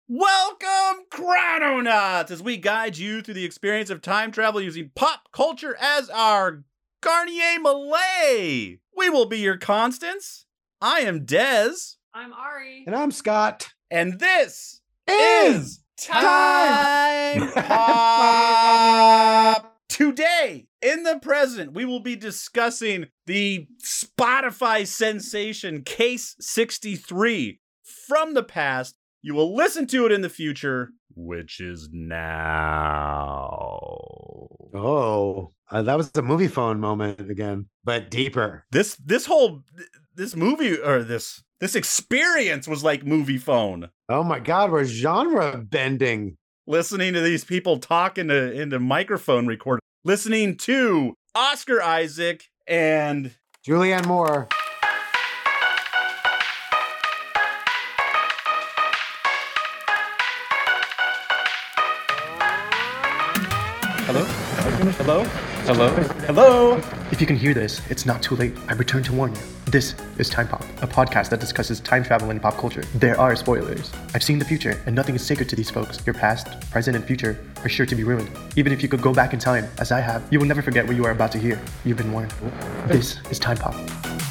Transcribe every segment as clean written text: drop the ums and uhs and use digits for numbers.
Welcome, Chrononauts, as we guide you through the experience of time travel using pop culture as our Garnier Malay. We will be your constants. I am Dez. I'm Ari. And I'm Scott. And this is Time Pop. Today, in the present, we will be discussing the Spotify sensation Case 63. From the past, you will listen to it in the future, which is now. Oh, that was a movie phone moment again, but deeper. This movie, or this experience was like movie phone. Oh my God, we're genre bending. Listening to these people talk into microphone record. Listening to Oscar Isaac and Julianne Moore. Hello? Hello? Hello? Hello? If you can hear this, it's not too late. I return to warn you. This is Time Pop, a podcast that discusses time travel and pop culture. There are spoilers. I've seen the future, and nothing is sacred to these folks. Your past, present, and future are sure to be ruined. Even if you could go back in time, as I have, you will never forget what you are about to hear. You've been warned. This is Time Pop.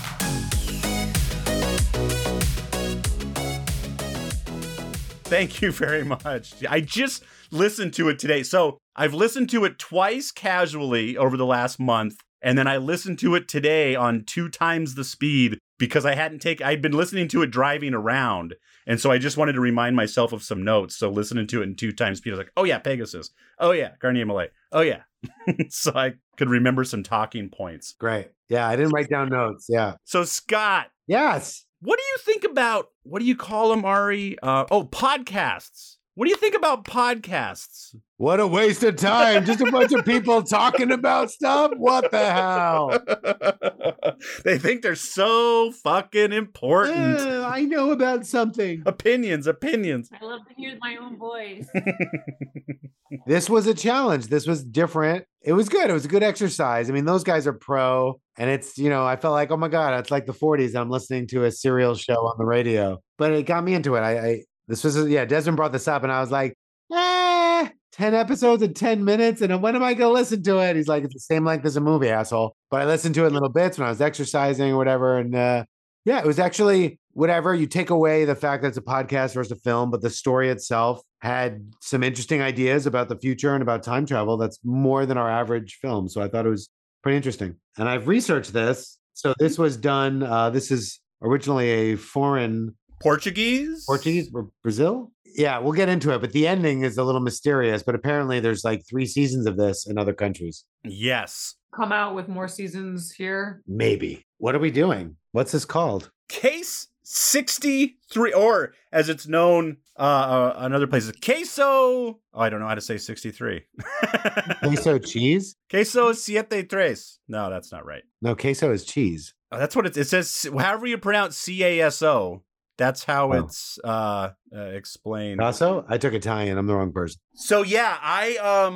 thank you very much. I just listened to it today. So I've listened to it twice casually over the last month. And then I listened to it today on 2 times the speed because I'd been listening to it driving around. And so I just wanted to remind myself of some notes. So listening to it in 2 times speed, I was like, oh yeah, Pegasus. Oh yeah, Garnier Malay. Oh yeah. So I could remember some talking points. Great. Yeah, I didn't write down notes. Yeah. So Scott. Yes. What do you think about, what do you call them, Ari? Podcasts. What do you think about podcasts? What a waste of time. Just a bunch of people talking about stuff. What the hell? They think they're so fucking important. I know about something. Opinions. I love to hear my own voice. This was a challenge. This was different. It was good. It was a good exercise. I mean, those guys are pro. And it's, I felt like, oh my God, it's like the 40s. And I'm listening to a serial show on the radio. But it got me into it. Desmond brought this up and I was like, 10 episodes in 10 minutes. And when am I going to listen to it? He's like, it's the same length as a movie, asshole. But I listened to it in little bits when I was exercising or whatever. And it was actually whatever. You take away the fact that it's a podcast versus a film, but the story itself had some interesting ideas about the future and about time travel. That's more than our average film. So I thought it was pretty interesting. And I've researched this. So this was done. This is originally a foreign Portuguese or Brazil. Yeah, we'll get into it, but the ending is a little mysterious, but apparently there's like 3 seasons of this in other countries. Yes. Come out with more seasons here. Maybe. What are we doing? What's this called? Case 63, or as it's known in other places, queso. Oh, I don't know how to say 63. Queso cheese? Queso 73. No, that's not right. No, queso is cheese. Oh, that's what it says. However you pronounce CASO. That's how it's explained. Also, I took Italian. I'm the wrong person. So yeah,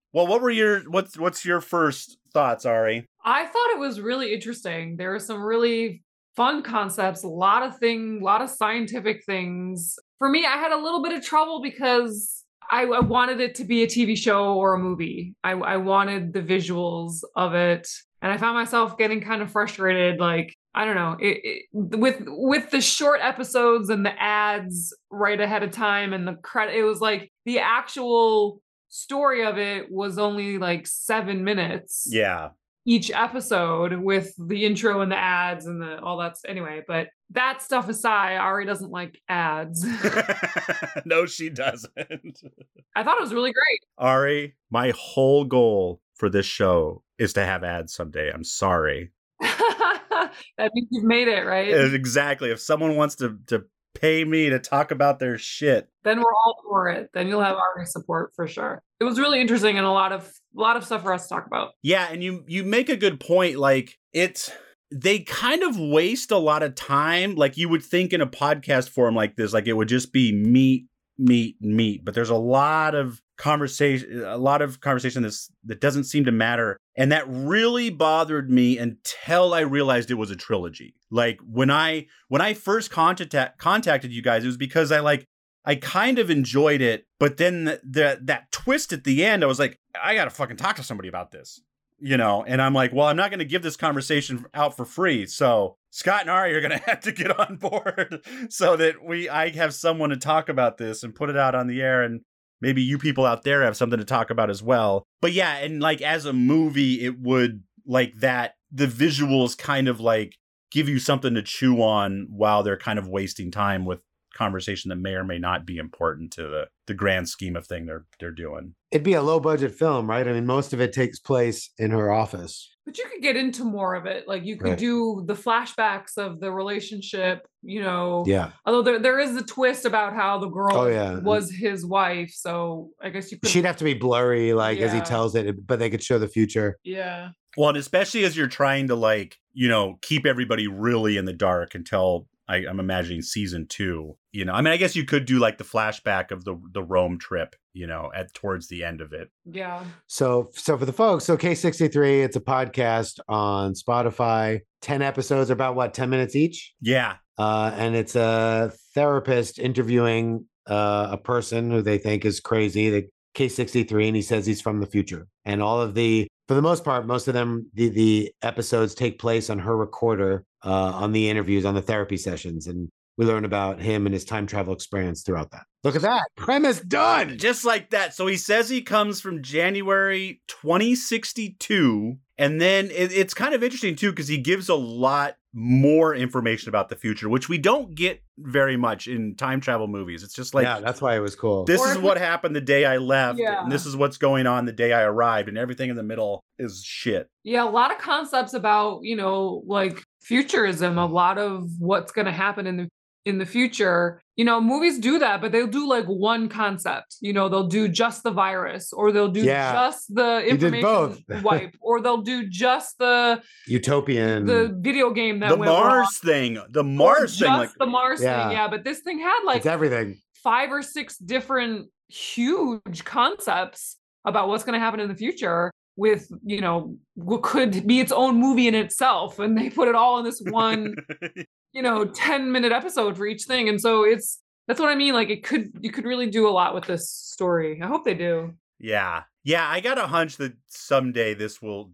what's your first thoughts, Ari? I thought it was really interesting. There were some really fun concepts, a lot of scientific things. For me, I had a little bit of trouble because I wanted it to be a TV show or a movie. I wanted the visuals of it. And I found myself getting kind of frustrated, like, I don't know, with the short episodes and the ads right ahead of time and the credit. It was like the actual story of it was only like 7 minutes. Yeah. Each episode with the intro and the ads and all that. Anyway, but that stuff aside, Ari doesn't like ads. No, she doesn't. I thought it was really great. Ari, my whole goal for this show is to have ads someday. I'm sorry. That means you've made it, right? Exactly. If someone wants to pay me to talk about their shit, then we're all for it. Then you'll have our support for sure. It was really interesting and a lot of stuff for us to talk about. Yeah, and you make a good point. Like they kind of waste a lot of time. Like you would think in a podcast forum like this, like it would just be meat. But there's a lot of conversation that doesn't seem to matter. And that really bothered me until I realized it was a trilogy. Like when I first contacted you guys, it was because I I kind of enjoyed it, but then that twist at the end, I was like, I gotta fucking talk to somebody about this, you know? And I'm like, well, I'm not gonna give this conversation out for free. So Scott and Ari are gonna have to get on board so that I have someone to talk about this and put it out on the air, and maybe you people out there have something to talk about as well. But yeah, and like as a movie, it would like that, the visuals kind of like give you something to chew on while they're kind of wasting time with conversation that may or may not be important to the grand scheme of thing they're doing. It'd be a low budget film, right? I mean, most of it takes place in her office. But you could get into more of it. Like you could do the flashbacks of the relationship, you know. Yeah. Although there is a twist about how the girl yeah. was his wife. So I guess you could. She'd have to be blurry, like as he tells it, but they could show the future. Yeah. Well, and especially as you're trying to like, you know, keep everybody really in the dark until I'm imagining season 2, you know. I mean, I guess you could do like the flashback of the Rome trip, you know, towards the end of it. Yeah. So for the folks, so Case63, it's a podcast on Spotify. 10 episodes are about what, 10 minutes each? Yeah. And it's a therapist interviewing a person who they think is crazy, the Case63, and he says he's from the future. And all of for the most part, most of them, the episodes take place on her recorder, on the interviews, on the therapy sessions. And we learn about him and his time travel experience throughout that. Look at that. Premise done. Just like that. So he says he comes from January 2062. And then it's kind of interesting, too, because he gives a lot more information about the future, which we don't get very much in time travel movies. It's just like, yeah, that's why it was cool. This is what happened the day I left, Yeah. and this is what's going on the day I arrived, and everything in the middle is shit. Yeah, a lot of concepts about, you know, like futurism, a lot of what's going to happen in the future. You know, movies do that, but they'll do like one concept. You know, they'll do just the virus, or they'll do just the information wipe, or they'll do just the utopian, the video game that the went Mars wrong. thing, the Mars thing, like the Mars thing. Yeah, but this thing had like it's everything. 5 or 6 different huge concepts about what's going to happen in the future, with, you know, what could be its own movie in itself, and they put it all in this one you know, 10-minute episode for each thing. And so that's what I mean. Like you could really do a lot with this story. I hope they do. Yeah. Yeah, I got a hunch that someday this would,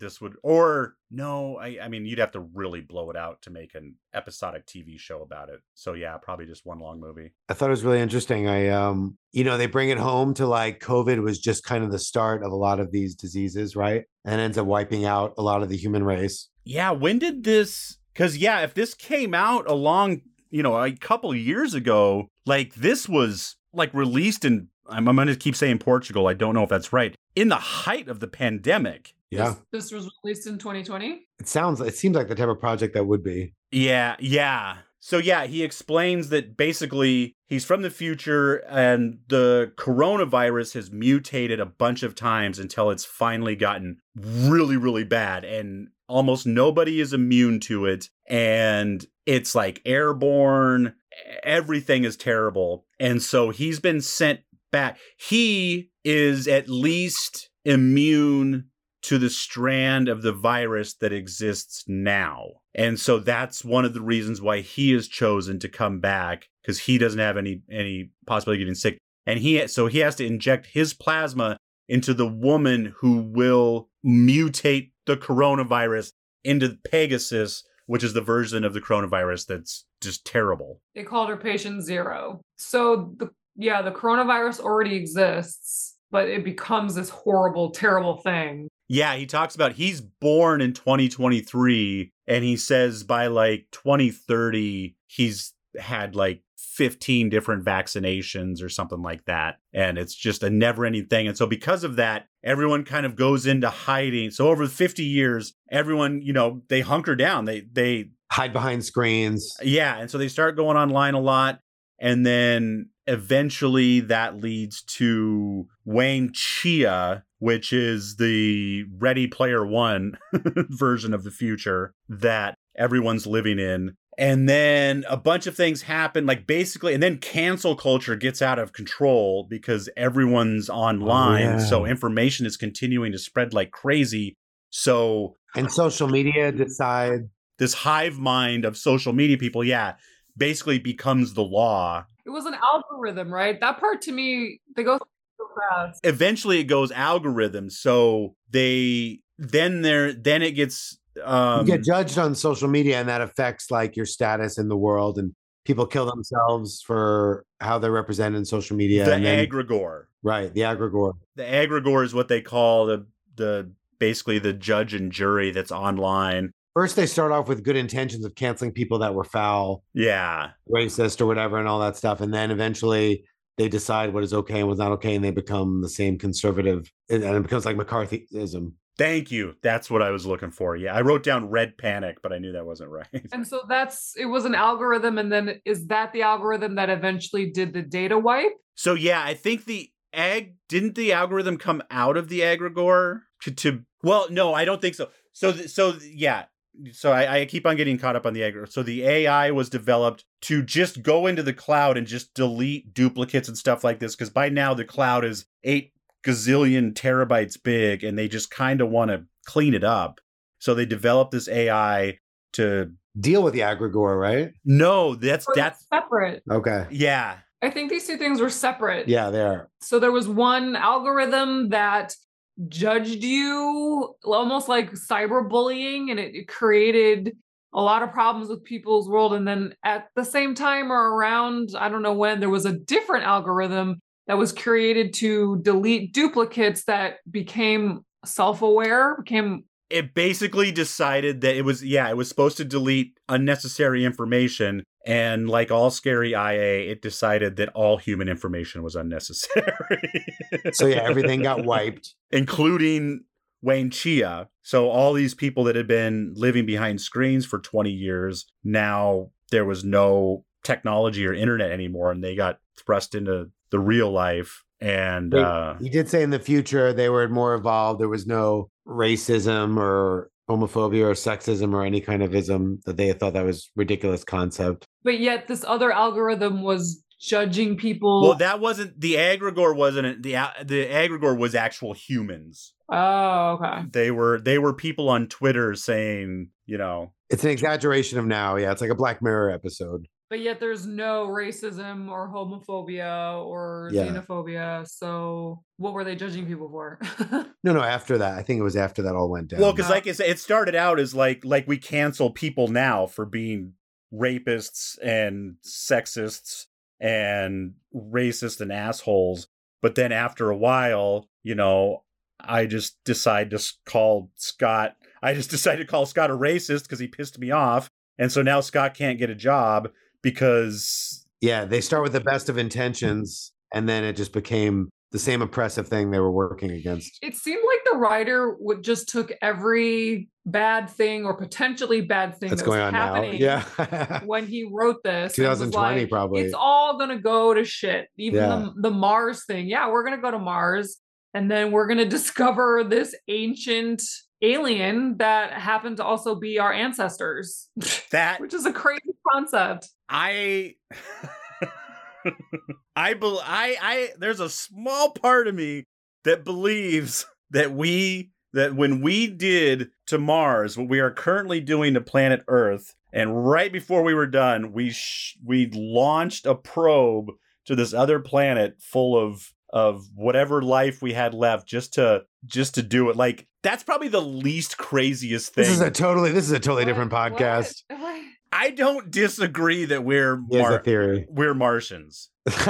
or no, I mean, you'd have to really blow it out to make an episodic TV show about it. So yeah, probably just one long movie. I thought it was really interesting. You know, they bring it home to like COVID was just kind of the start of a lot of these diseases, right? And ends up wiping out a lot of the human race. Yeah, when did this, because yeah, if this came out along, you know, a couple years ago, like this was like released in, I'm going to keep saying Portugal. I don't know if that's right. In the height of the pandemic. Yeah. This was released in 2020. It seems like the type of project that would be. Yeah. Yeah. So yeah, he explains that basically he's from the future and the coronavirus has mutated a bunch of times until it's finally gotten really, really bad. And almost nobody is immune to it. And it's like airborne. Everything is terrible. And so he's been sent back. He is at least immune to the strand of the virus that exists now. And so that's one of the reasons why he has chosen to come back, because he doesn't have any possibility of getting sick. And he has to inject his plasma into the woman who will mutate the coronavirus into Pegasus, which is the version of the coronavirus that's just terrible. They called her patient 0. So the coronavirus already exists, but it becomes this horrible, terrible thing. Yeah, he talks about he's born in 2023, and he says by like 2030, he's had like 15 different vaccinations or something like that. And it's just a never ending thing. And so because of that, everyone kind of goes into hiding. So over 50 years, everyone, you know, they hunker down. They hide behind screens. Yeah. And so they start going online a lot. And then eventually that leads to Wayne Chia, which is the Ready Player One version of the future that everyone's living in. And then a bunch of things happen, like basically, and then cancel culture gets out of control because everyone's online. Oh, yeah. So information is continuing to spread like crazy. So, and social media decide. This hive mind of social media people, basically becomes the law. It was an algorithm, right? That part to me, they go so fast. Eventually it goes algorithm. So then it gets You get judged on social media, and that affects like your status in the world, and people kill themselves for how they're represented in social media. the and then, egregore. right, the egregore. The egregore is what they call the basically the judge and jury that's online. First, they start off with good intentions of canceling people that were foul, Yeah. racist, or whatever, and all that stuff. And then eventually they decide what is okay and what's not okay, and they become the same conservative, and it becomes like McCarthyism. Thank you. That's what I was looking for. Yeah, I wrote down red panic, but I knew that wasn't right. And so it was an algorithm. And then is that the algorithm that eventually did the data wipe? So yeah, I think didn't the algorithm come out of the egregore well, no, I don't think so. So yeah. So I keep on getting caught up on the egregore. So the AI was developed to just go into the cloud and just delete duplicates and stuff like this. Because by now the cloud is 8 gazillion terabytes big, and they just kind of want to clean it up. So they developed this AI to Deal with the egregore, right? No, that's separate. Okay. Yeah. I think these two things were separate. Yeah, they are. So there was one algorithm that judged you, almost like cyberbullying, and it created a lot of problems with people's world. And then at the same time, or around, I don't know when, there was a different algorithm that was created to delete duplicates that became self-aware, It basically decided that it was supposed to delete unnecessary information. And like all scary IA, it decided that all human information was unnecessary. So yeah, everything got wiped. Including Wayne Chia. So all these people that had been living behind screens for 20 years, now there was no technology or internet anymore, and they got thrust into the real life. And he did say in the future they were more evolved. There was no racism or homophobia or sexism or any kind of ism, that they thought that was ridiculous concept. but yet this other algorithm was judging people. well, that wasn't the egregore. Wasn't the egregore was actual humans. Oh, okay. They were people on Twitter saying, It's an exaggeration of now. Yeah, it's like a Black Mirror episode. But yet there's no racism or homophobia or xenophobia. So what were they judging people for? No, after that. I think it was after that all went down. well, because like I said, it started out as like we cancel people now for being rapists and sexists and racist and assholes. But then after a while, I just decided to call Scott a racist because he pissed me off. And so now Scott can't get a job because... Yeah, they start with the best of intentions, and then it just became the same oppressive thing they were working against. It seemed like the writer just took every bad thing or potentially bad thing that's that going was on happening now. when he wrote this. 2020 like, probably. It's all going to go to shit. Even the Mars thing. Yeah, we're going to go to Mars, and then we're going to discover this ancient alien that happened to also be our ancestors. Which is a crazy concept. There's a small part of me that believes that when we did to Mars what we are currently doing to planet Earth, and right before we were done, we launched a probe to this other planet full of whatever life we had left just to do it. Like, that's probably the least craziest thing. This is a totally different podcast. What? I don't disagree that we're Martians.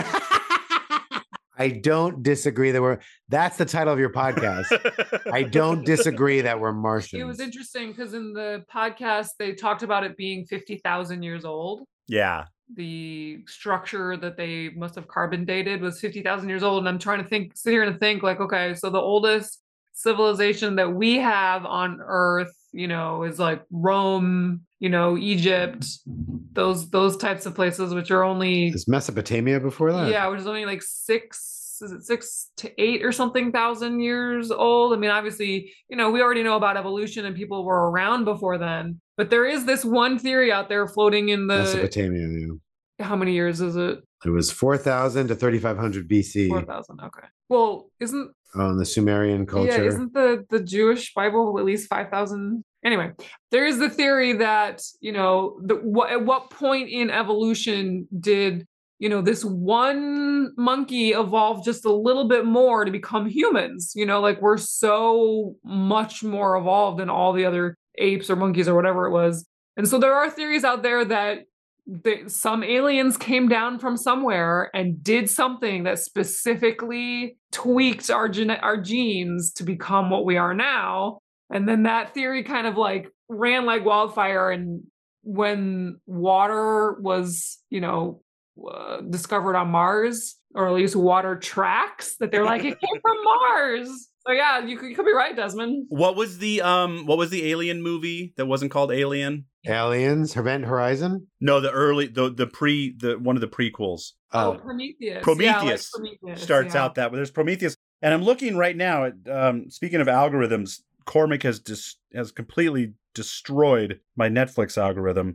I don't disagree that that's the title of your podcast. I don't disagree that we're Martians. It was interesting because in the podcast, they talked about it being 50,000 years old. Yeah. The structure that they must have carbon dated was 50,000 years old. And I'm trying to sit here and think like, okay, so the oldest civilization that we have on Earth, is like Rome, Egypt, those types of places, which are only... Is Mesopotamia before that? Yeah, which is only like 6 to 8 or something thousand years old. I mean, obviously, we already know about evolution and people were around before then. But there is this one theory out there floating in the... Mesopotamia, yeah. How many years is it? It was 4,000 to 3,500 BC. 4,000, okay. Well, isn't... Oh, in the Sumerian culture. Yeah, isn't the Jewish Bible at least 5,000? Anyway, there is the theory that, at what point in evolution did, this one monkey evolved just a little bit more to become humans. Like we're so much more evolved than all the other apes or monkeys or whatever it was. And so there are theories out there that some aliens came down from somewhere and did something that specifically tweaked our genes to become what we are now. And then that theory kind of like ran like wildfire. And when water was, discovered on Mars, or at least water tracks, that they're like, it came from Mars. So yeah, you could be right, Desmond. What was the alien movie that wasn't called Alien? Aliens, Event Horizon? No, the one of the prequels. Prometheus. Prometheus, Yeah, like Prometheus starts out that way. There's Prometheus, and I'm looking right now at speaking of algorithms, Cormac has completely destroyed my Netflix algorithm.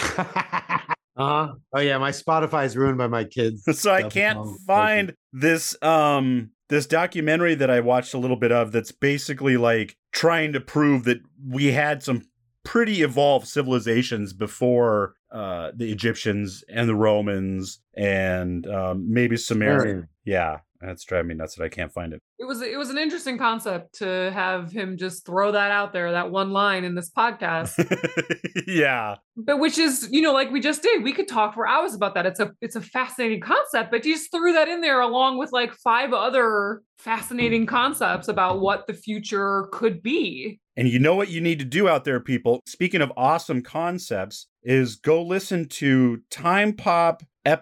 Oh yeah, my Spotify is ruined by my kids. So I can't find this documentary that I watched a little bit of that's basically like trying to prove that we had some pretty evolved civilizations before the Egyptians and the Romans and maybe Sumerian. Yeah, that's driving me nuts that I can't find it. It was an interesting concept to have him just throw that out there, that one line in this podcast. Yeah. But which is, like we just did. We could talk for hours about that. It's a fascinating concept, but you just threw that in there along with like 5 other fascinating concepts about what the future could be. And you know what you need to do out there, people? Speaking of awesome concepts, is go listen to Time Pop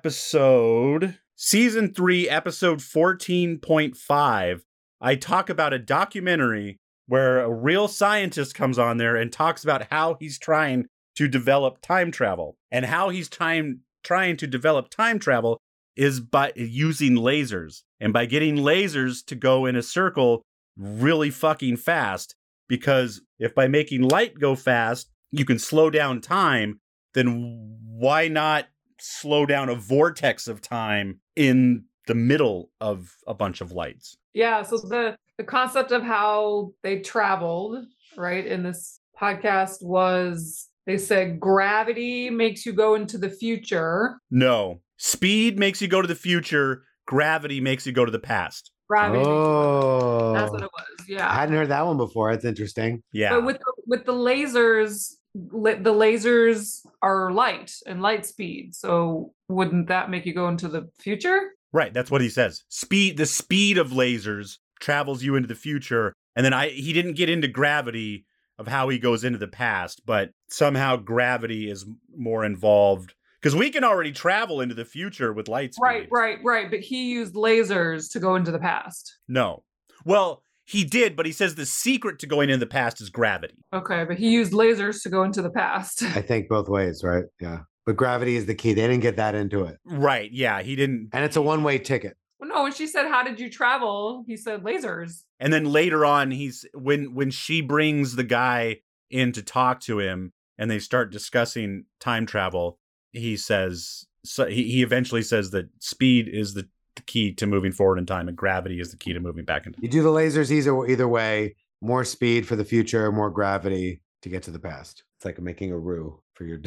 Season 3, episode 14.5. I talk about a documentary where a real scientist comes on there and talks about how he's trying to develop time travel. And how he's trying to develop time travel is by using lasers. And by getting lasers to go in a circle really fucking fast. Because if by making light go fast, you can slow down time, then why not slow down a vortex of time in the middle of a bunch of lights? Yeah, so the concept of how they traveled, right, in this podcast was they said gravity makes you go into the future. No. Speed makes you go to the future. Gravity makes you go to the past. Gravity. Oh, That's what it was. Yeah. I hadn't heard that one before. That's interesting. Yeah. But with the lasers, the lasers are light and light speed. So wouldn't that make you go into the future? Right. That's what he says. The speed of lasers travels you into the future. And then he didn't get into gravity of how he goes into the past, but somehow gravity is more involved. Because we can already travel into the future with light speed. Right. But he used lasers to go into the past. No. Well, he did, but he says the secret to going into the past is gravity. Okay, but he used lasers to go into the past. I think both ways, right? Yeah. But gravity is the key. They didn't get that into it. Right. Yeah, he didn't. And it's a one-way ticket. Well, no, when she said, "How did you travel?" he said, "Lasers." And then later on, when she brings the guy in to talk to him and they start discussing time travel, he says, he eventually says that speed is the key to moving forward in time and gravity is the key to moving back in time. You do the lasers either way, more speed for the future, more gravity to get to the past. It's like making a roux for your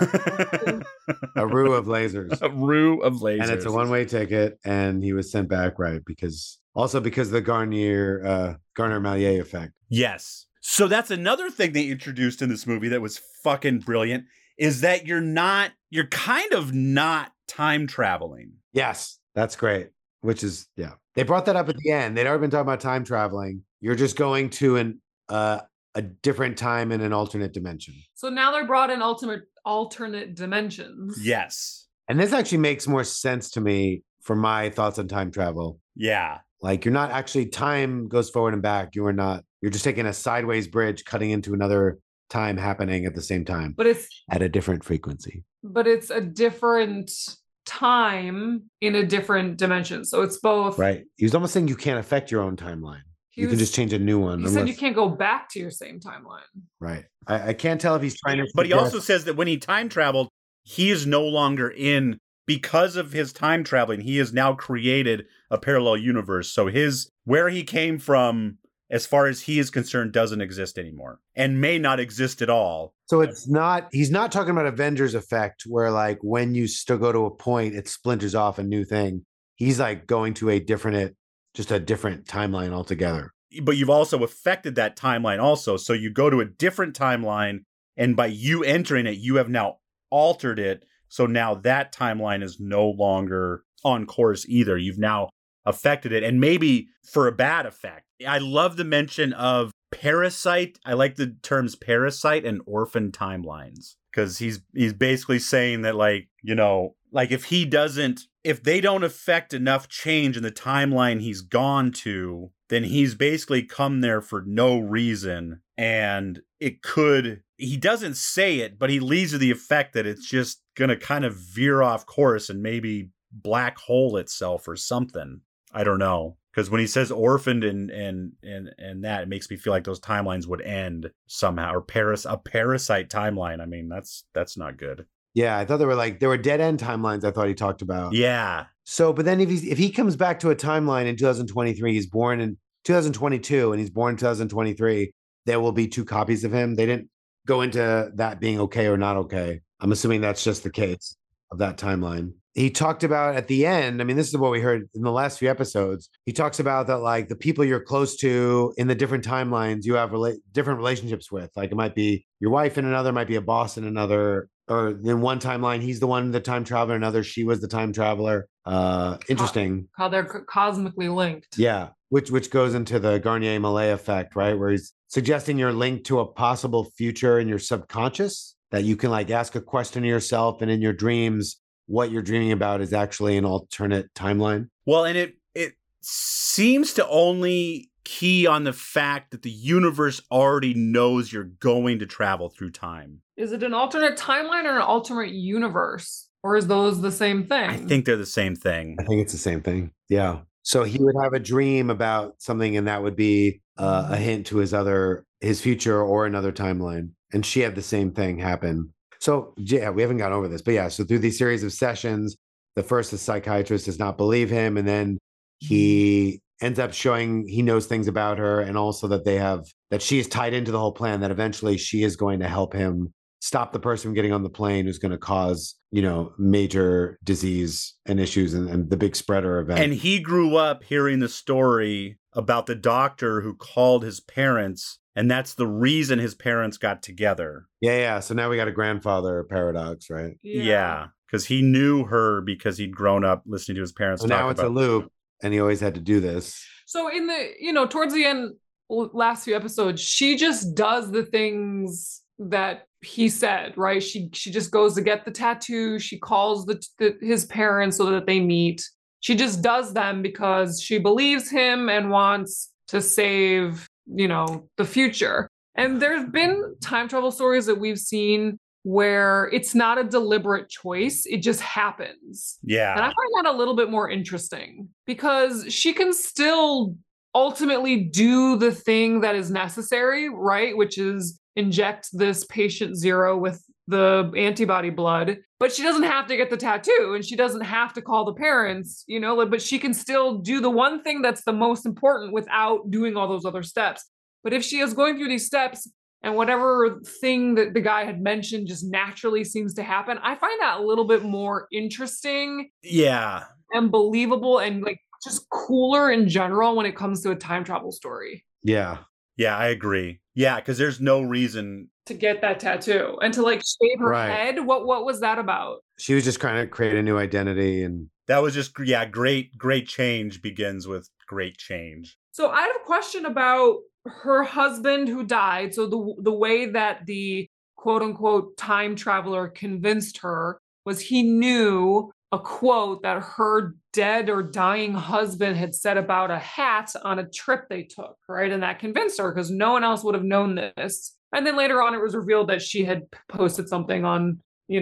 a roux of lasers. A roux of lasers. And it's a one-way ticket, and he was sent back, right? Because the Garnier-Maillet effect. Yes. So that's another thing they introduced in this movie that was fucking brilliant, is that you're kind of not time traveling. Yes, that's great. Which is, yeah. They brought that up at the end. They'd already been talking about time traveling. You're just going to a different time in an alternate dimension. So now they're brought in alternate dimensions. Yes. And this actually makes more sense to me for my thoughts on time travel. Yeah. Like you're not actually, time goes forward and back. You're just taking a sideways bridge, cutting into another time happening at the same time. But it's at a different frequency. But it's a different time in a different dimension. So it's both. Right. He was almost saying you can't affect your own timeline. You can just change a new one. He said you can't go back to your same timeline. Right. I can't tell if he's trying to. But he also says that when he time traveled, he is no longer because of his time traveling, he has now created a parallel universe. So where he came from as far as he is concerned, doesn't exist anymore and may not exist at all. So he's not talking about Avengers effect where like when you still go to a point, it splinters off a new thing. He's like going to a different timeline altogether. But you've also affected that timeline also. So you go to a different timeline, and by you entering it, you have now altered it. So now that timeline is no longer on course either. You've now affected it, and maybe for a bad effect. I love the mention of parasite. I like the terms parasite and orphan timelines, because he's basically saying that, like, you know, like if they don't affect enough change in the timeline he's gone to, then he's basically come there for no reason. And he doesn't say it, but he leaves to the effect that it's just going to kind of veer off course and maybe black hole itself or something. I don't know. Because when he says orphaned and that, it makes me feel like those timelines would end somehow, or a parasite timeline. I mean, that's not good. Yeah, I thought there were dead end timelines. I thought he talked about. Yeah. So, but then if he comes back to a timeline in 2023, he's born in 2022, and he's born in 2023. There will be two copies of him. They didn't go into that being okay or not okay. I'm assuming that's just the case of that timeline. He talked about at the end, I mean, this is what we heard in the last few episodes. He talks about that, like, the people you're close to in the different timelines, you have different relationships with. Like, it might be your wife in another, might be a boss in another, or in one timeline, he's the one, the time traveler, another, she was the time traveler. Interesting. How they're cosmically linked. Yeah, which goes into the Garnier-Millet effect, right? Where he's suggesting you're linked to a possible future in your subconscious, that you can like ask a question to yourself, and in your dreams, what you're dreaming about is actually an alternate timeline. Well, and it seems to only key on the fact that the universe already knows you're going to travel through time. Is it an alternate timeline or an alternate universe? Or is those the same thing? I think they're the same thing. I think it's the same thing. Yeah. So he would have a dream about something, and that would be a hint to his future or another timeline. And she had the same thing happen. So yeah, we haven't gone over this, but yeah. So through these series of sessions, the psychiatrist does not believe him, and then he ends up showing he knows things about her, and also that she is tied into the whole plan. That eventually she is going to help him stop the person from getting on the plane who's going to cause, you know, major disease and issues and the big spreader event. And he grew up hearing the story about the doctor who called his parents, and that's the reason his parents got together. Yeah. So now we got a grandfather paradox, right? Yeah. Because he knew her because he'd grown up listening to his parents talk now it's a loop, and he always had to do this. So in the, towards the end, last few episodes, she just does the things that he said, right? She just goes to get the tattoo. She calls his parents so that they meet. She just does them because she believes him and wants to save, the future. And there's been time travel stories that we've seen where it's not a deliberate choice. It just happens. Yeah. And I find that a little bit more interesting, because she can still ultimately do the thing that is necessary, right? Which is inject this patient 0 with the antibody blood, but she doesn't have to get the tattoo, and she doesn't have to call the parents, but she can still do the one thing that's the most important without doing all those other steps. But if she is going through these steps and whatever thing that the guy had mentioned just naturally seems to happen, I find that a little bit more interesting. Yeah. And believable, and like just cooler in general when it comes to a time travel story. Yeah. Yeah, I agree. Yeah, because there's no reason to get that tattoo and to like shave her head. What was that about? She was just trying to create a new identity, and that was just great change begins with great change. So I have a question about her husband who died. So the way that the quote unquote time traveler convinced her was he knew a quote that her dead or dying husband had said about a hat on a trip they took, right? And that convinced her, because no one else would have known this. And then later on, it was revealed that she had posted something on,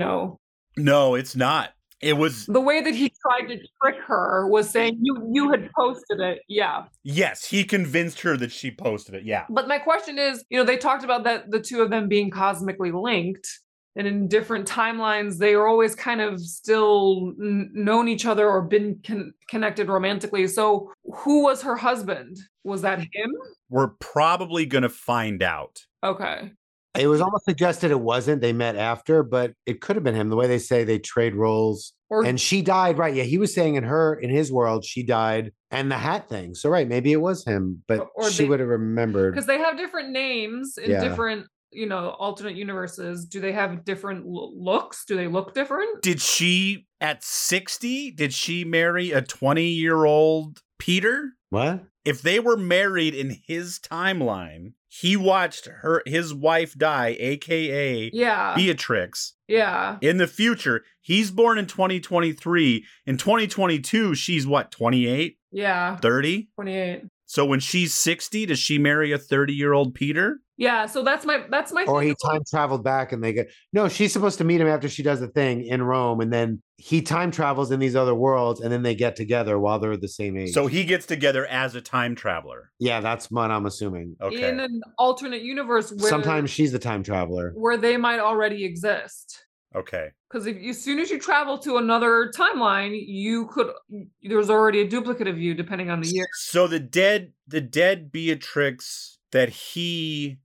No, it's not. It was the way that he tried to trick her was saying you had posted it. Yeah. Yes, he convinced her that she posted it. Yeah. But my question is, they talked about that the two of them being cosmically linked. And in different timelines, they are always kind of still known each other or been connected romantically. So who was her husband? Was that him? We're probably going to find out. Okay. It was almost suggested it wasn't. They met after, but it could have been him. The way they say they trade roles. And she died, right? Yeah, he was saying in his world, she died, and the hat thing. So right, maybe it was him, but she would have remembered. Because they have different names in different, alternate universes. Do they have different looks? Do they look different? Did she, at 60, did she marry a 20-year-old Peter? What? If they were married in his timeline, he watched his wife die, aka Beatrix. Yeah. In the future, he's born in 2023. In 2022, she's what, 28? Yeah. 30? 28. So when she's 60, does she marry a 30-year-old Peter? Yeah, so that's my or he time traveled back and they get no, she's supposed to meet him after she does the thing in Rome, and then he time travels in these other worlds, and then they get together while they're the same age. So he gets together as a time traveler. Yeah, that's what I'm assuming. Okay. In an alternate universe where sometimes she's the time traveler. Where they might already exist. Okay. Because as soon as you travel to another timeline, there's already a duplicate of you depending on the year. So the dead Beatrix that he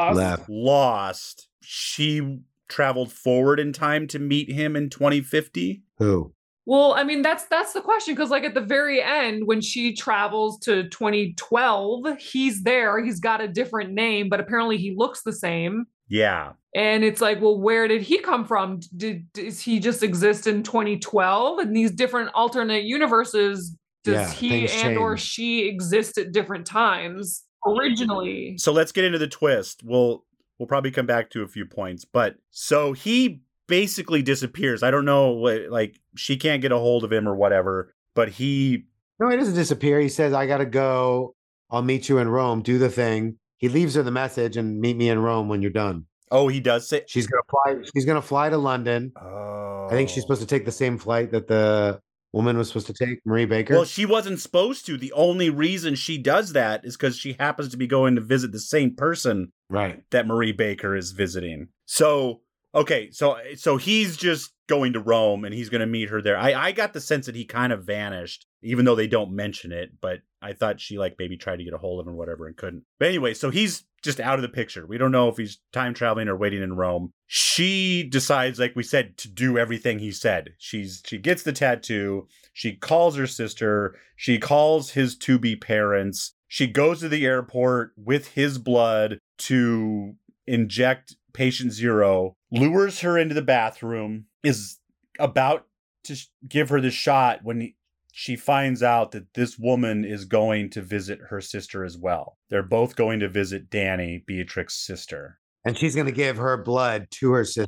lost, she traveled forward in time to meet him in 2050? Who? Well, I mean, that's the question, because like at the very end, when she travels to 2012, he's there. He's got a different name, but apparently he looks the same. Yeah. And it's like, well, where did he come from? Does he just exist in 2012? In these different alternate universes, does he and or she exist at different times originally? So let's get into the twist. We'll probably come back to a few points. But so he basically disappears. I don't know, like she can't get a hold of him or whatever, but No, he doesn't disappear. He says, I got to go. I'll meet you in Rome. Do the thing. He leaves her the message and meet me in Rome when you're done. Oh, he does say she's gonna fly to London. Oh. I think she's supposed to take the same flight that the woman was supposed to take, Marie Baker. Well, she wasn't supposed to. The only reason she does that is because she happens to be going to visit the same person that Marie Baker is visiting. So, okay, so he's just going to Rome and he's going to meet her there. I got the sense that he kind of vanished, even though they don't mention it, but I thought she like maybe tried to get a hold of him or whatever and couldn't. But anyway, so he's just out of the picture. We don't know if he's time traveling or waiting in Rome. She decides, like we said, to do everything he said. She gets the tattoo. She calls her sister. She calls his to-be parents. She goes to the airport with his blood to inject patient zero, lures her into the bathroom, is about to give her the shot when she finds out that this woman is going to visit her sister as well. They're both going to visit Danny, Beatrix's sister. And she's going to give her blood to her sister.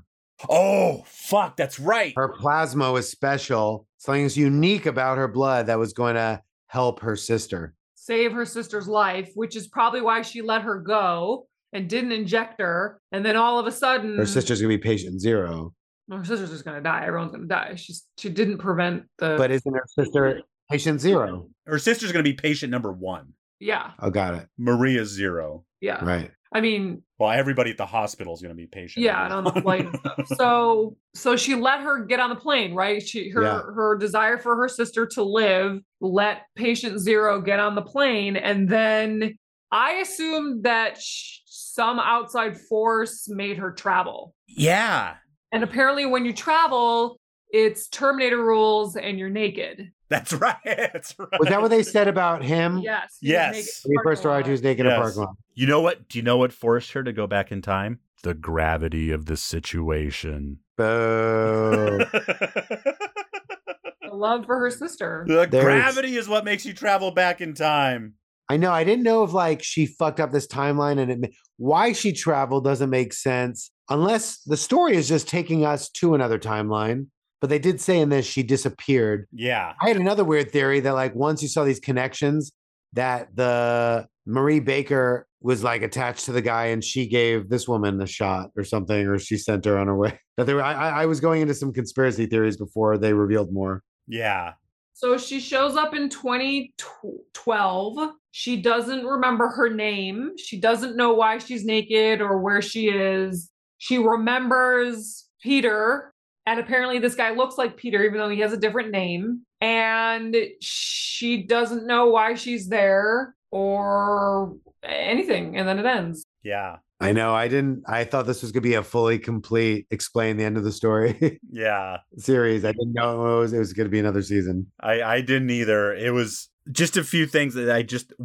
Oh, fuck, that's right. Her plasma was special. Something's unique about her blood that was going to help her sister. Save her sister's life, which is probably why she let her go and didn't inject her. And then all of a sudden... her sister's going to be patient zero. Her sister's just going to die. Everyone's going to die. She didn't prevent the... But isn't her sister patient zero? Her sister's going to be patient number 1. Yeah. Oh, got it. Maria's 0. Yeah. Right. I mean... well, everybody at the hospital is going to be patient. Yeah, and on the flight and stuff. So she let her get on the plane, right? Her desire for her sister to live let patient zero get on the plane. And then I assumed that some outside force made her travel. Yeah. And apparently when you travel, it's Terminator rules and you're naked. That's right. That's right. Was that what they said about him? Yes. Yes. When he first arrived, he was naked in a parking lot. You know what? Do you know what forced her to go back in time? The gravity of the situation. Boo. The love for her sister. The gravity is what makes you travel back in time. I know. I didn't know if like she fucked up this timeline and why she traveled doesn't make sense unless the story is just taking us to another timeline. But they did say in this she disappeared. Yeah. I had another weird theory that like once you saw these connections, that the Marie Baker was like attached to the guy and she gave this woman a shot or something, or she sent her on her way. That they were. I was going into some conspiracy theories before they revealed more. Yeah. So she shows up in 2012. She doesn't remember her name. She doesn't know why she's naked or where she is. She remembers Peter, and apparently this guy looks like Peter, even though he has a different name. And she doesn't know why she's there or anything. And then it ends. Yeah. I know. I thought this was going to be a fully complete explain the end of the story Yeah. series. I didn't know it was going to be another season. I didn't either. It was just a few things that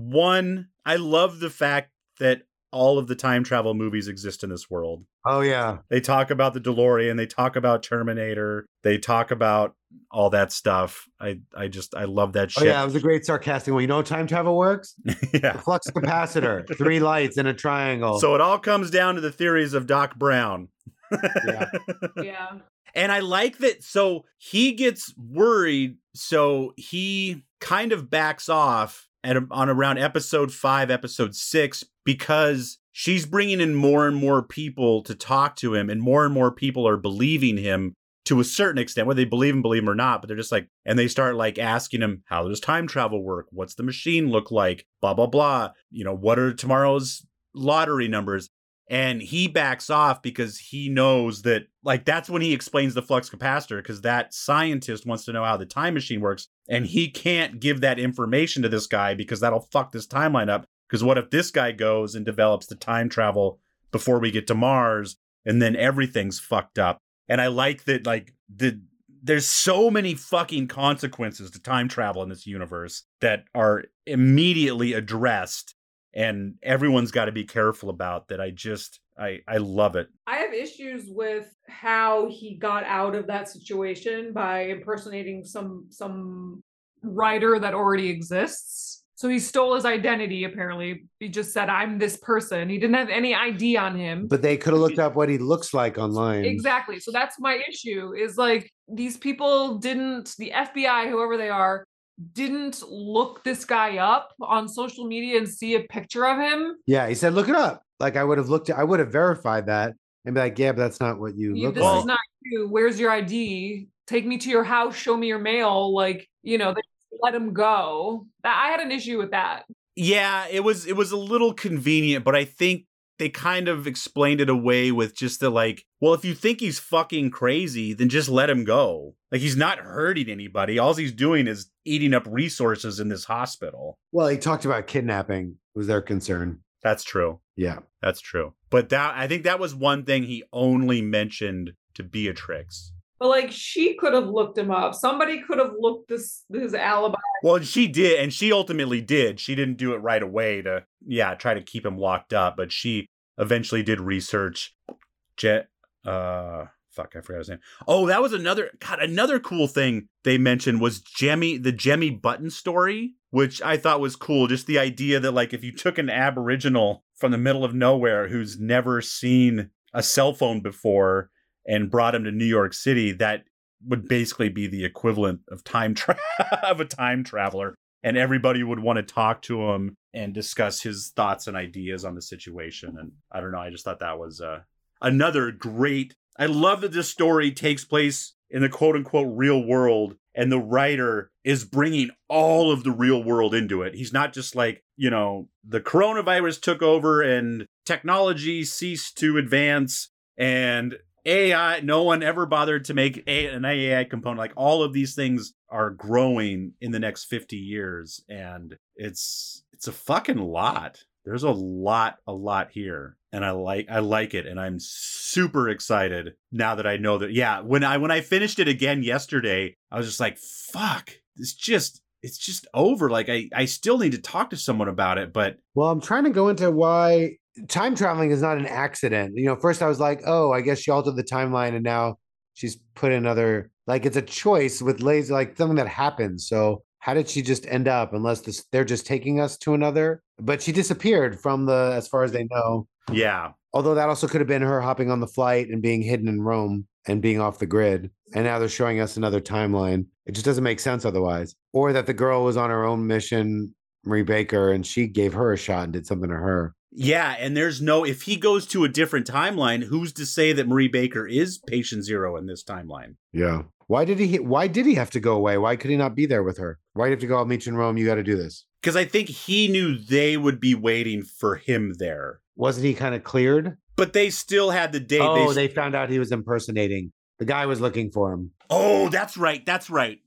I love the fact that all of the time travel movies exist in this world. Oh, yeah. They talk about the DeLorean. They talk about Terminator. They talk about all that stuff. I love that shit. Oh, yeah. It was a great sarcastic one. You know how time travel works? Yeah. The flux capacitor, 3 lights in a triangle. So it all comes down to the theories of Doc Brown. Yeah. Yeah. And I like that. So he gets worried. So he kind of backs off on around episode 5, episode 6, because she's bringing in more and more people to talk to him, and more people are believing him to a certain extent, whether they believe him or not. But they're just like, and they start like asking him, how does time travel work? What's the machine look like? Blah, blah, blah. You know, what are tomorrow's lottery numbers? And he backs off because he knows that, like, that's when he explains the flux capacitor, because that scientist wants to know how the time machine works. And he can't give that information to this guy because that'll fuck this timeline up. Because what if this guy goes and develops the time travel before we get to Mars, and then everything's fucked up? And I like that, like, there's so many fucking consequences to time travel in this universe that are immediately addressed. And everyone's got to be careful about that. I love it. I have issues with how he got out of that situation by impersonating some writer that already exists. So he stole his identity, apparently. He just said, I'm this person. He didn't have any ID on him. But they could have looked up what he looks like online. Exactly. So that's my issue, is like, these people the FBI, whoever they are, didn't look this guy up on social media and see a picture of him. Yeah, he said, look it up. Like, I would have verified that and be like, yeah, but that's not what you look This like. is not you. Where's your ID? Take me to your house. Show me your mail. Like, you know, they let him go. I had an issue with that. Yeah, it was a little convenient, but I think they kind of explained it away with just the like, well, if you think he's fucking crazy, then just let him go. Like, he's not hurting anybody. All he's doing is eating up resources in this hospital. Well, he talked about kidnapping was their concern. That's true. Yeah. That's true. But I think that was one thing he only mentioned to Beatrix. But like, she could have looked him up. Somebody could have looked his alibi. Well, she did, and she ultimately did. She didn't do it right away to, try to keep him locked up, but she eventually did research. I forgot his name. Oh, that was another cool thing they mentioned was the Jemmy Button story, which I thought was cool. Just the idea that, like, if you took an Aboriginal from the middle of nowhere who's never seen a cell phone before and brought him to New York City, that would basically be the equivalent of of a time traveler. And everybody would want to talk to him and discuss his thoughts and ideas on the situation. And I don't know, I just thought that was another great... I love that this story takes place in the quote-unquote real world, and the writer is bringing all of the real world into it. He's not just like, the coronavirus took over and technology ceased to advance, and AI, no one ever bothered to make an AI component. Like, all of these things are growing in the next 50 years, and it's a fucking lot. There's a lot here, and I like it, and I'm super excited now that I know that. Yeah, when I finished it again yesterday, I was just like, fuck, it's just over. Like, I still need to talk to someone about it, but well, I'm trying to go into why time traveling is not an accident. First I was like, oh, I guess she altered the timeline, and now she's put another, like, it's a choice with laser, like something that happens. So how did she just end up, unless they're just taking us to another? But she disappeared from as far as they know. Yeah. Although that also could have been her hopping on the flight and being hidden in Rome and being off the grid. And now they're showing us another timeline. It just doesn't make sense otherwise. Or that the girl was on her own mission, Marie Baker, and she gave her a shot and did something to her. Yeah, and if he goes to a different timeline, who's to say that Marie Baker is patient zero in this timeline? Yeah. Why did he have to go away? Why could he not be there with her? Why did he have to go, I'll meet you in Rome, you got to do this? Because I think he knew they would be waiting for him there. Wasn't he kind of cleared? But they still had the date. Oh, they found out he was impersonating. The guy was looking for him. Oh, that's right. The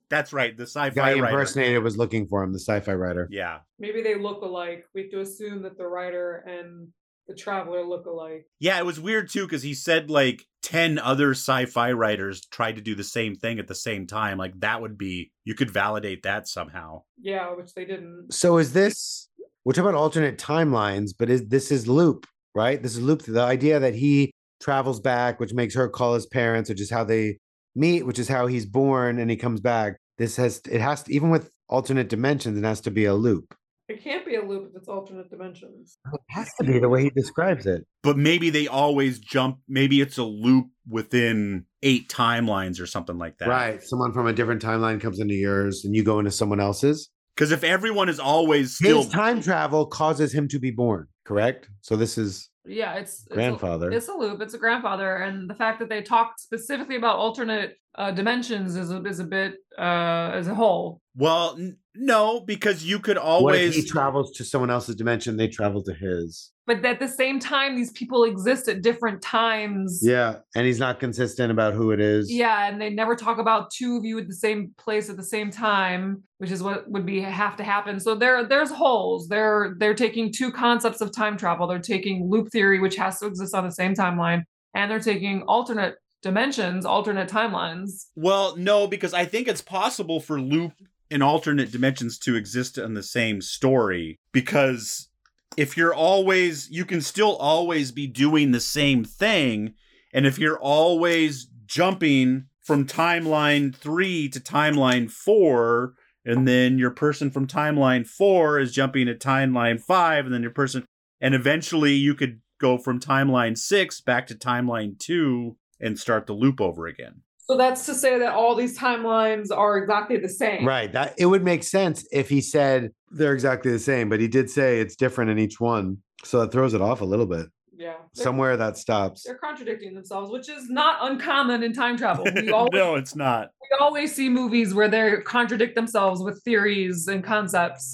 sci-fi Guy writer. impersonator was looking for him, the sci-fi writer. Yeah. Maybe they look alike. We have to assume that the writer and the traveler look alike. Yeah, it was weird too, because he said like 10 other sci-fi writers tried to do the same thing at the same time. Like that would be, you could validate that somehow. Yeah, which they didn't. So is this, we're talking about alternate timelines, but this is Loop, right? This is Loop. The idea that he travels back, which makes her call his parents, which is how they meet, which is how he's born and he comes back. It has to, even with alternate dimensions, it has to be a loop. It can't be a loop if it's alternate dimensions. It has to be the way he describes it. But maybe they always jump, maybe it's a loop within 8 timelines or something like that. Right. Someone from a different timeline comes into yours and you go into someone else's. Because if everyone is always still... His time travel causes him to be born, correct? So this is Yeah, it's grandfather. It's a loop. It's a grandfather, and the fact that they talked specifically about alternate dimensions is a bit as a whole. Well, no, because you could What always... if he travels to someone else's dimension, they travel to his? But at the same time, these people exist at different times. Yeah, and he's not consistent about who it is. Yeah, and they never talk about two of you at the same place at the same time, which is what would have to happen. So there's holes. They're taking two concepts of time travel. They're taking loop theory, which has to exist on the same timeline, and they're taking alternate dimensions, alternate timelines. Well, no, because I think it's possible for loop and alternate dimensions to exist in the same story, because if you're always, you can still always be doing the same thing. And if you're always jumping from timeline 3 to timeline 4, and then your person from timeline 4 is jumping at timeline 5, and then your person, and eventually you could go from timeline 6 back to timeline 2 and start the loop over again. So that's to say that all these timelines are exactly the same. Right. That it would make sense if he said they're exactly the same, but he did say it's different in each one. So that throws it off a little bit. Yeah. Somewhere that stops. They're contradicting themselves, which is not uncommon in time travel. No, it's not. We always see movies where they contradict themselves with theories and concepts,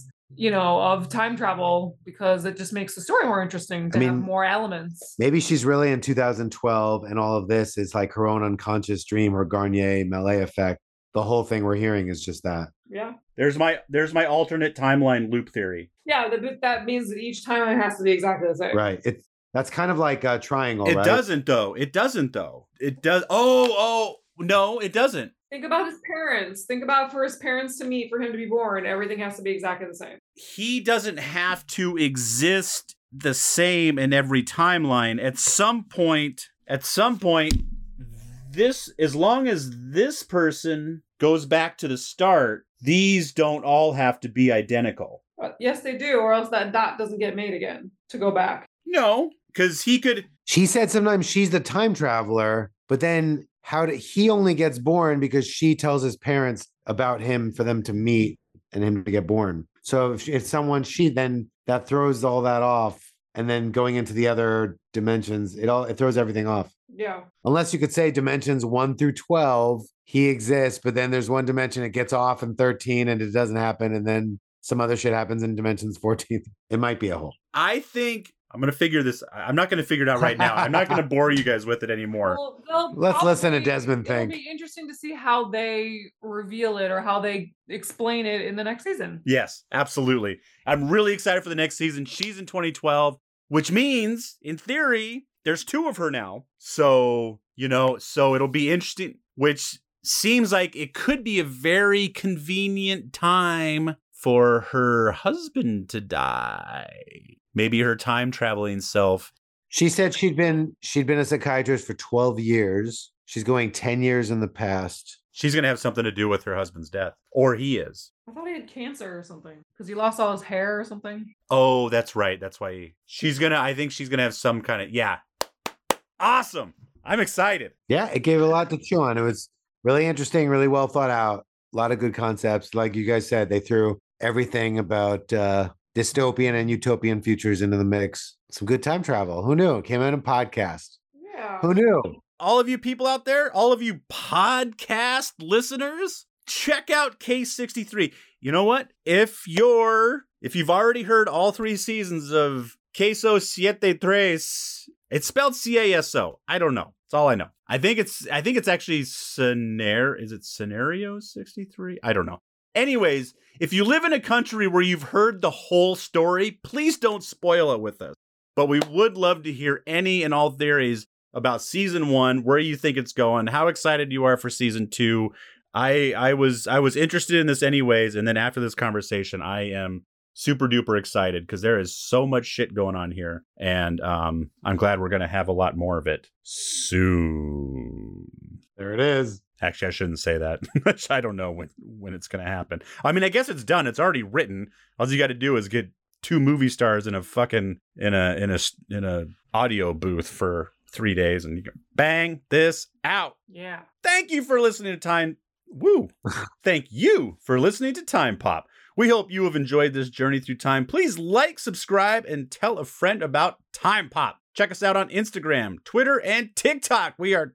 of time travel, because it just makes the story more interesting to have more elements. Maybe she's really in 2012 and all of this is like her own unconscious dream or Garnier-Mallet effect. The whole thing we're hearing is just that. Yeah. There's my alternate timeline loop theory. Yeah, that means that each timeline has to be exactly the same. Right. That's kind of like a triangle, right? It doesn't though. It does. Oh, no, it doesn't. Think about his parents. Think about for his parents to meet, for him to be born. Everything has to be exactly the same. He doesn't have to exist the same in every timeline. At some point, this, as long as this person goes back to the start, these don't all have to be identical. Yes, they do, or else that dot doesn't get made again to go back. No, because he could... She said sometimes she's the time traveler, but then he only gets born because she tells his parents about him for them to meet and him to get born. So if someone, then that throws all that off. And then going into the other dimensions, it throws everything off. Yeah. Unless you could say dimensions 1 through 12, he exists, but then there's one dimension it gets off in 13 and it doesn't happen. And then some other shit happens in dimensions 14. It might be a hole. I think I'm going to figure this. I'm not going to figure it out right now. I'm not going to bore you guys with it anymore. Well, let's listen to Desmond think. It'll be interesting to see how they reveal it or how they explain it in the next season. Yes, absolutely. I'm really excited for the next season. She's in 2012, which means, in theory, there's 2 of her now. So, so it'll be interesting, which seems like it could be a very convenient time for her husband to die. Maybe her time traveling self. She said she'd been a psychiatrist for 12 years. She's going 10 years in the past. She's going to have something to do with her husband's death. Or he is. I thought he had cancer or something. Because he lost all his hair or something. Oh, that's right. That's why I think she's going to have some kind of, yeah. Awesome. I'm excited. Yeah, it gave a lot to chew on. It was really interesting, really well thought out. A lot of good concepts. Like you guys said, they threw everything about dystopian and utopian futures into the mix. Some good time travel. Who knew? It came out in a podcast. Yeah. Who knew? All of you people out there, all of you podcast listeners, check out Case 63. You know what? If you've already heard all 3 seasons of Queso 73 It's spelled CASO. I don't know. That's all I know. I think it's actually Is it Scenario 63? I don't know. Anyways, if you live in a country where you've heard the whole story, please don't spoil it with us. But we would love to hear any and all theories about season 1, where you think it's going, how excited you are for season 2. I was interested in this anyways, and then after this conversation, I am super duper excited because there is so much shit going on here, and I'm glad we're gonna have a lot more of it soon. There it is. Actually, I shouldn't say that. I don't know when it's gonna happen. I mean, I guess it's done. It's already written. All you got to do is get 2 movie stars in a fucking in a audio booth for 3 days, and you can bang this out. Yeah. Thank you for listening to Time. Woo! Thank you for listening to Time Pop. We hope you have enjoyed this journey through time. Please like, subscribe, and tell a friend about Time Pop. Check us out on Instagram, Twitter, and TikTok. We are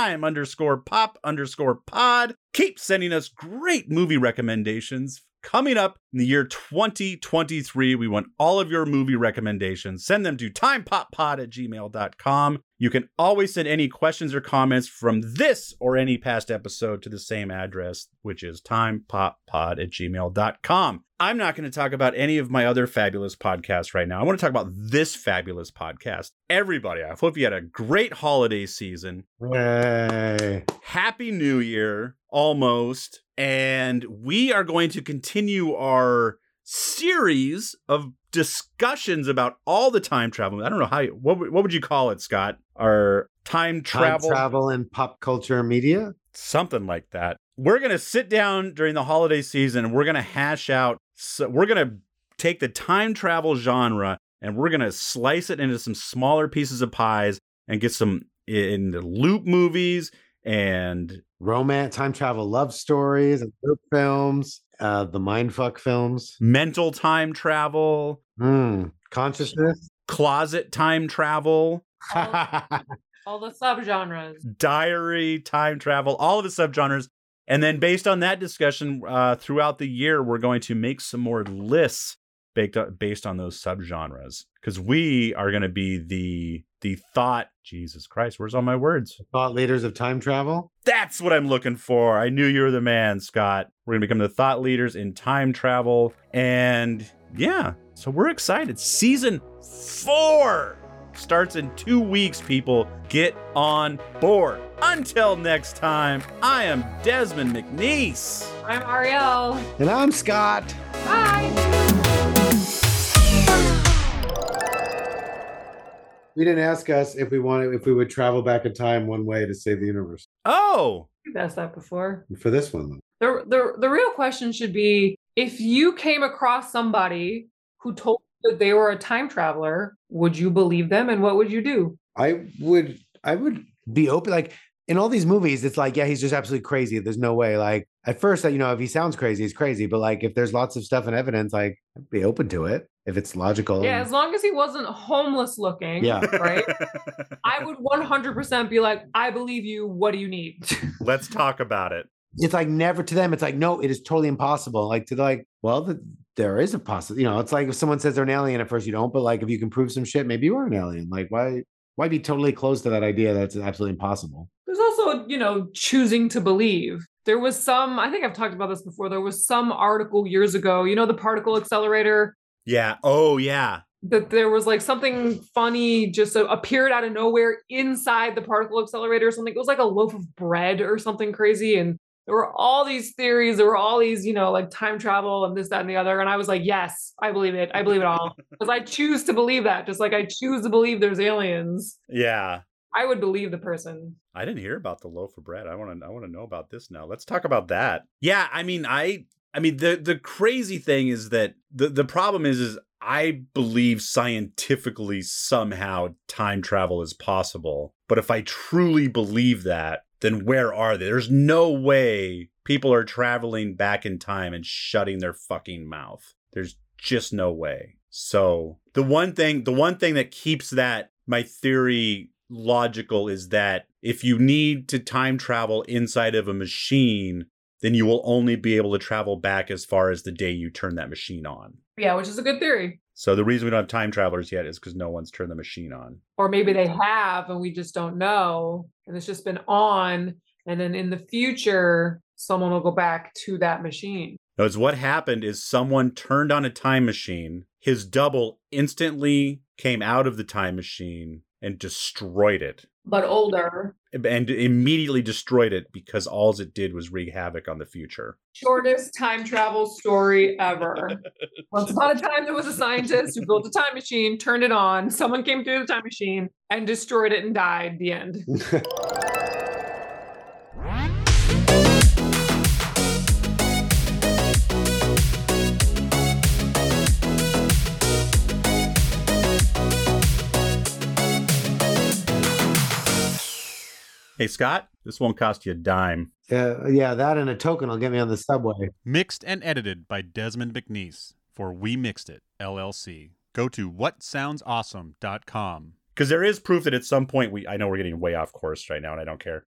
time_pop_pod. Keep sending us great movie recommendations. Coming up in the year 2023, we want all of your movie recommendations. Send them to timepoppod@gmail.com. You can always send any questions or comments from this or any past episode to the same address, which is timepoppod@gmail.com. I'm not going to talk about any of my other fabulous podcasts right now. I want to talk about this fabulous podcast. Everybody, I hope you had a great holiday season. Yay. Happy New Year, almost. And we are going to continue our series of discussions about all the time travel. I don't know what would you call it, Scott? Our time travel and pop culture media? Something like that. We're going to sit down during the holiday season and we're going to hash out. So we're going to take the time travel genre and we're going to slice it into some smaller pieces of pies and get some in the loop movies and romance, time travel love stories and loop films, the mindfuck films, mental time travel, consciousness, closet time travel, all the subgenres, diary time travel, all of the subgenres. And then based on that discussion throughout the year, we're going to make some more lists based on those subgenres, because we are going to be the thought, Jesus Christ, where's all my words? Thought leaders of time travel. That's what I'm looking for. I knew you were the man, Scott. We're going to become the thought leaders in time travel. And yeah, so we're excited. Season 4 starts in 2 weeks, people. Get on board. Until next time, I am Desmond McNeese. I'm Ariel. And I'm Scott. Bye. We didn't ask us if we would travel back in time one way to save the universe. Oh, You've asked that before. For this one, though. The real question should be, if you came across somebody who told you that they were a time traveler, would you believe them and what would you do? I would be open. Like in all these movies, it's like, yeah, he's just absolutely crazy. There's no way. Like at first, if he sounds crazy, he's crazy. But like if there's lots of stuff and evidence, like I'd be open to it if it's logical. Yeah, as long as he wasn't homeless looking. Yeah. Right. I would 100% be like, I believe you. What do you need? let's talk about it. It's like never to them. It's like, no, it is totally impossible. Like to like, well, there is a possibility. It's like if someone says they're an alien at first, you don't. But like if you can prove some shit, maybe you are an alien. Like why be totally close to that idea that's absolutely impossible? There's also, choosing to believe. There was some, I think I've talked about this before. There was some article years ago, the particle accelerator. Yeah. Oh, yeah. That there was like something funny just appeared out of nowhere inside the particle accelerator or something. It was like a loaf of bread or something crazy. And there were all these theories. There were all these, like time travel and this, that, and the other. And I was like, yes, I believe it. I believe it all. Because I choose to believe that. Just like I choose to believe there's aliens. Yeah. I would believe the person. I didn't hear about the loaf of bread. I want to know about this now. Let's talk about that. Yeah, I mean the crazy thing is that the problem is I believe scientifically somehow time travel is possible. But if I truly believe that, then where are they? There's no way people are traveling back in time and shutting their fucking mouth. There's just no way. So the one thing that keeps that my theory logical is that if you need to time travel inside of a machine, then you will only be able to travel back as far as the day you turn that machine on. Yeah, which is a good theory. So the reason we don't have time travelers yet is because no one's turned the machine on. Or maybe they have and we just don't know. And it's just been on. And then in the future, someone will go back to that machine. No, it's what happened is someone turned on a time machine. His double instantly came out of the time machine and destroyed it. But older. And immediately destroyed it because all it did was wreak havoc on the future. Shortest time travel story ever. Once upon a time, there was a scientist who built a time machine, turned it on. Someone came through the time machine and destroyed it and died. The end. Hey, Scott, this won't cost you a dime. Yeah, that and a token will get me on the subway. Mixed and edited by Desmond McNeese for We Mixed It, LLC. Go to whatsoundsawesome.com. Because there is proof that at some point, I know we're getting way off course right now, and I don't care.